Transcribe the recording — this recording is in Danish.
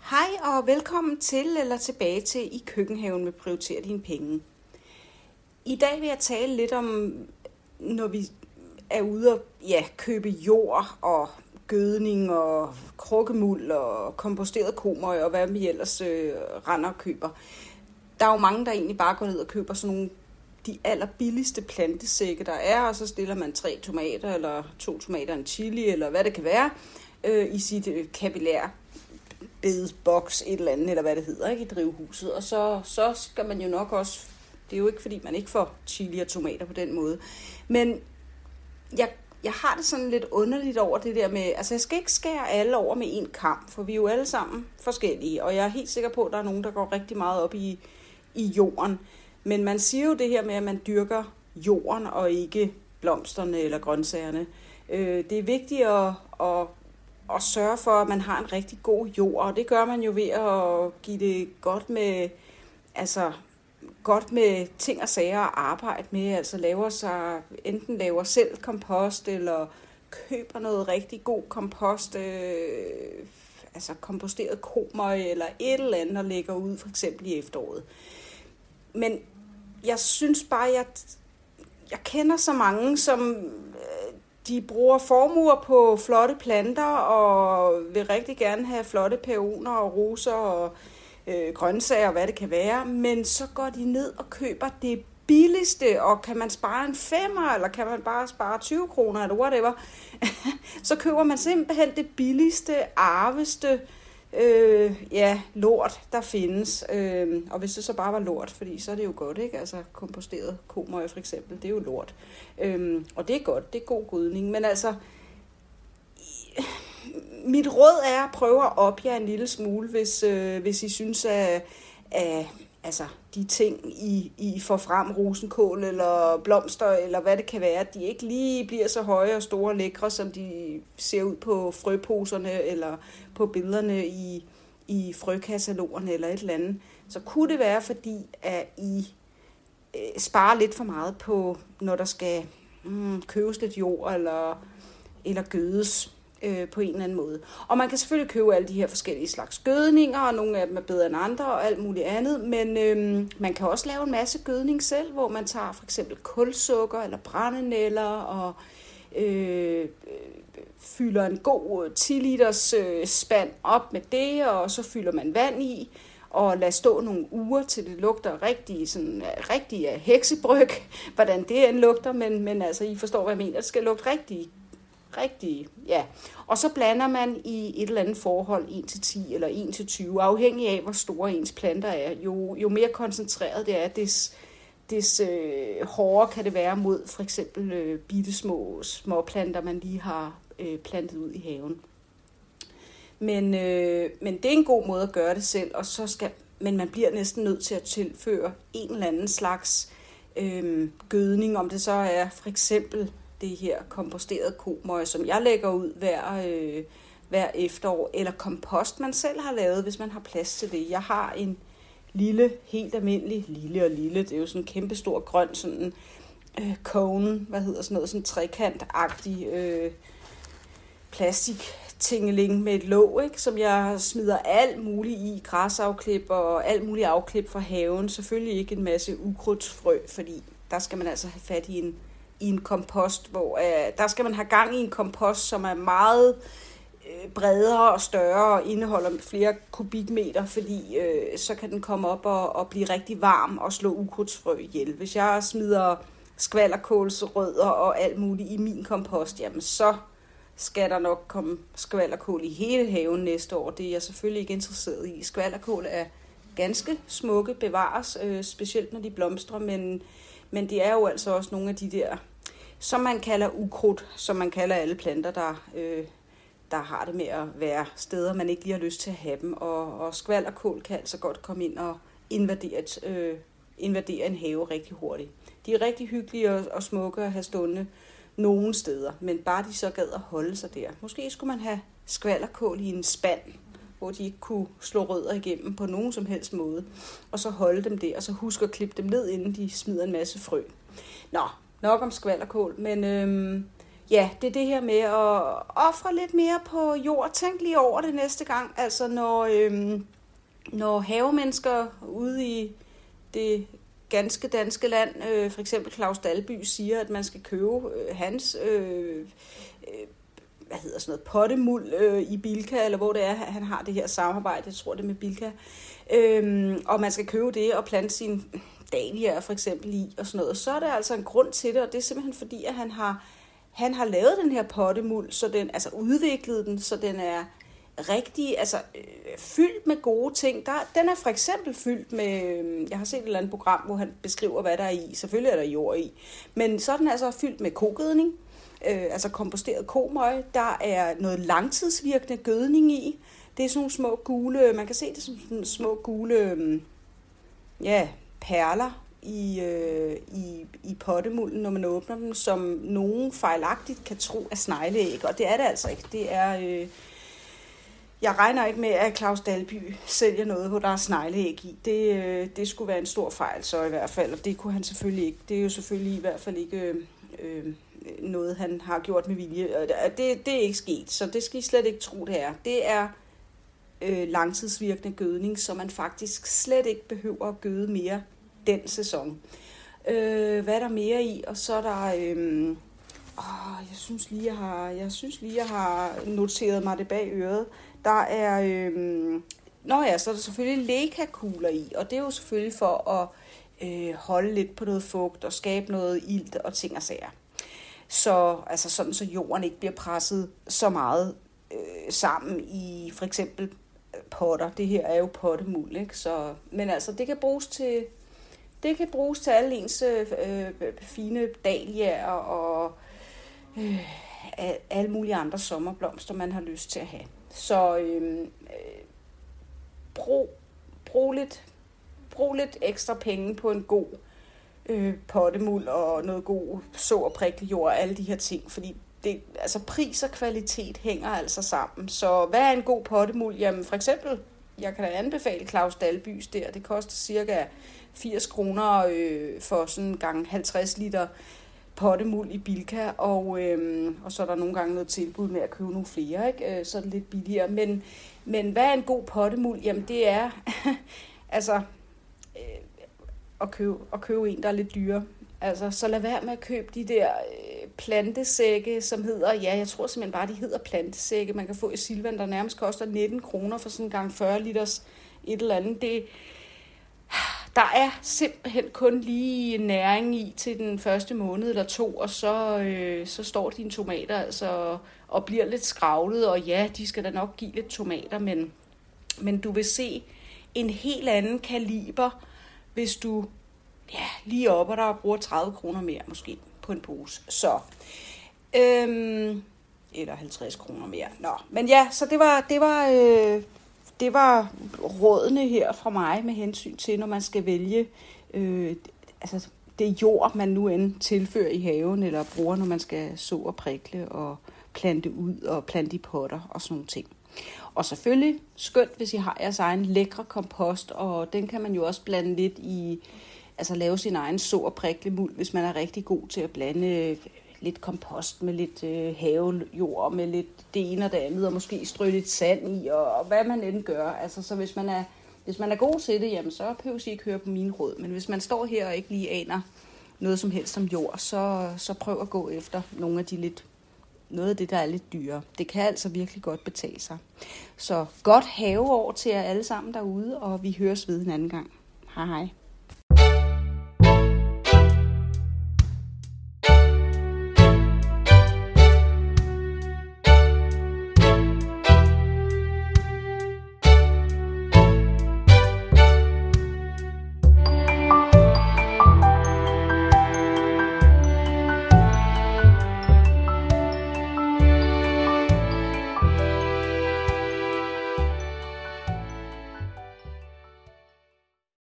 Hej og velkommen til eller tilbage til I Køkkenhaven med Prioriter dine penge. I dag vil jeg tale lidt om, når vi er ude og købe jord og gødning og krukkemuld og komposteret komøg og hvad vi ellers render og køber. Der er jo mange, der egentlig bare går ned og køber sådan nogle de allerbilligste plantesække, der er, og så stiller man 3 tomater eller 2 tomater og en chili eller hvad det kan være i sit kapillær bedeboks, et eller andet, eller hvad det hedder, ikke, i drivhuset. Og så skal man jo nok også, det er jo ikke fordi man ikke får chili og tomater på den måde, men jeg har det sådan lidt underligt over det der med, altså jeg skal ikke skære alle over med en kam, for vi er jo alle sammen forskellige, og jeg er helt sikker på, at der er nogen, der går rigtig meget op i jorden. Men man siger jo det her med, at man dyrker jorden og ikke blomsterne eller grøntsagerne. Det er vigtigt at sørge for, at man har en rigtig god jord, og det gør man jo ved at give det godt med ting og sager at arbejde med, altså enten laver selv kompost, eller køber noget rigtig god kompost, altså komposteret komøg, eller et eller andet, og lægger ud, for eksempel i efteråret. Men jeg synes bare, jeg kender så mange, som de bruger formuer på flotte planter, og vil rigtig gerne have flotte peoner og roser og grøntsager og hvad det kan være, men så går de ned og køber det billigste, og kan man spare en 5'er, eller kan man bare spare 20 kroner, eller whatever, så køber man simpelthen det billigste, arveste lort, der findes. Og hvis det så bare var lort, fordi så er det jo godt, ikke? Altså komposteret komøg for eksempel, det er jo lort. Og det er godt, det er god gødning, men altså mit råd er at prøve at opjage en lille smule, hvis I synes, at de ting, I får frem, rosenkål eller blomster, eller hvad det kan være, de ikke lige bliver så høje og store og lækre, som de ser ud på frøposerne, eller på billederne i frøkatalogerne, eller et eller andet. Så kunne det være, fordi at I sparer lidt for meget på, når der skal købes lidt jord, eller gødes på en eller anden måde. Og man kan selvfølgelig købe alle de her forskellige slags gødninger, og nogle af dem er bedre end andre, og alt muligt andet, men man kan også lave en masse gødning selv, hvor man tager for eksempel kulsukker eller brændenælder, og fylder en god 10 liters spand op med det, og så fylder man vand i, og lader stå nogle uger, til det lugter rigtig af heksebryg, hvordan det end lugter, men altså, I forstår, hvad jeg mener, det skal lugte rigtig, ja. Og så blander man i et eller andet forhold 1-10 eller 1-20, afhængig af, hvor store ens planter er. Jo mere koncentreret det er, des hårdere kan det være mod for eksempel bittesmå planter, man lige har plantet ud i haven. Men det er en god måde at gøre det selv, men man bliver næsten nødt til at tilføre en eller anden slags gødning, om det så er for eksempel det her komposterede komøg, som jeg lægger ud hver efterår, eller kompost, man selv har lavet, hvis man har plads til det. Jeg har en lille, helt almindelig, lille, det er jo sådan en kæmpestor grøn, sådan cone, sådan trekantagtig plastiktingeling med et låg, ikke, som jeg smider alt muligt i, græsafklip og alt muligt afklip fra haven. Selvfølgelig ikke en masse ukrudtsfrø, fordi der skal man altså have fat i en kompost, hvor der skal man have gang i en kompost, som er meget bredere og større og indeholder flere kubikmeter, fordi så kan den komme op og blive rigtig varm og slå ukrudtsfrø ihjel. Hvis jeg smider skvalderkålsrødder og alt muligt i min kompost, jamen så skal der nok komme skvalderkål i hele haven næste år. Det er jeg selvfølgelig ikke interesseret i. Skvalderkål er ganske smukke, bevares, specielt når de blomstrer, men det er jo altså også nogle af de der, som man kalder ukrudt, som man kalder alle planter, der har det med at være steder, man ikke lige har lyst til at have dem. Og skvalderkål kan altså godt komme ind og invadere en have rigtig hurtigt. De er rigtig hyggelige og smukke at have stående nogle steder, men bare de så gad at holde sig der. Måske skulle man have skvalderkål i en spand, hvor de ikke kunne slå rødder igennem på nogen som helst måde, og så holde dem der, og så huske at klippe dem ned, inden de smider en masse frø. Nå, nok om skvalderkål, men ja, det er det her med at ofre lidt mere på jord. Tænk lige over det næste gang. Altså når havemennesker ude i det ganske danske land, for eksempel Claus Dalby, siger, at man skal købe hans pottemuld i Bilka, eller hvor det er, han har det her samarbejde, jeg tror det er med Bilka, og man skal købe det og plante sine dahliaer for eksempel i, og sådan noget, så er der altså en grund til det, og det er simpelthen fordi, at han har lavet den her pottemuld, så den, altså udviklet den, så den er rigtig, altså fyldt med gode ting. Den er for eksempel fyldt med, jeg har set et eller andet program, hvor han beskriver, hvad der er i. Selvfølgelig er der jord i. Men så er den altså fyldt med kogødning, altså komposteret komøg. Der er noget langtidsvirkende gødning i. Det er sådan nogle små gule, man kan se det som sådan små gule, perler i pottemulden, når man åbner dem, som nogen fejlagtigt kan tro er snegleæg. Og det er det altså ikke. Det er... Jeg regner ikke med, at Claus Dalby sælger noget, hvor der er snegleæg i. Det skulle være en stor fejl, så i hvert fald, og det kunne han selvfølgelig ikke. Det er jo selvfølgelig i hvert fald ikke noget, han har gjort med vilje. Det er ikke sket, så det skal I slet ikke tro, det er. Det er langtidsvirkende gødning, så man faktisk slet ikke behøver at gøde mere den sæson. Hvad er der mere i? Og så er der... jeg synes lige, jeg har noteret mig det bag øret. Der er, så er der selvfølgelig Leica-kugler i, og det er jo selvfølgelig for at holde lidt på noget fugt og skabe noget ilt og ting og sager. Så altså sådan, så jorden ikke bliver presset så meget sammen i for eksempel potter. Det her er jo pottemuld, ikke? Så, men altså, det kan bruges til alle ens fine dahliaer og alle mulige andre sommerblomster, man har lyst til at have. Så brug lidt ekstra penge på en god pottemuld og noget god så og prikkelig jord og alle de her ting, fordi pris og kvalitet hænger altså sammen. Så hvad er en god pottemuld? Jamen for eksempel, jeg kan da anbefale Claus Dalbys der, det koster cirka 80 kroner for sådan en gang 50 liter pottemuld i Bilka, og så er der nogle gange noget tilbud med at købe nogle flere, ikke? Så er det lidt billigere. Men hvad er en god pottemuld? Jamen det er at købe en, der er lidt dyrere. Altså, så lad være med at købe de der plantesække, som hedder, jeg tror simpelthen bare, de hedder plantesække. Man kan få i Silvan, der nærmest koster 19 kroner for sådan en gang 40 liters et eller andet. Der er simpelthen kun lige næring i til den første måned eller 2, og så står dine tomater altså og bliver lidt skravlet, og ja, de skal da nok give lidt tomater, men du vil se en helt anden kaliber, hvis du lige opper dig og bruger 30 kroner mere måske på en pose. Så, eller 50 kroner mere. Nå, men ja, så det var rådene her fra mig med hensyn til, når man skal vælge det jord, man nu end tilfører i haven, eller bruger, når man skal så og prikle og plante ud og plante i potter og sådan nogle ting. Og selvfølgelig skønt, hvis I har jeres egen lækre kompost, og den kan man jo også blande lidt i, altså lave sin egen så og prikle muld, hvis man er rigtig god til at blande lidt kompost med lidt havejord, med lidt det ene og det andet, og måske strø lidt sand i, og hvad man end gør. Altså, så hvis man er god til det, jamen, så behøver I ikke høre på mine råd. Men hvis man står her og ikke lige aner noget som helst om jord, så prøv at gå efter noget af det, der er lidt dyrere. Det kan altså virkelig godt betale sig. Så godt haveår til jer alle sammen derude, og vi høres ved en anden gang. Hej hej.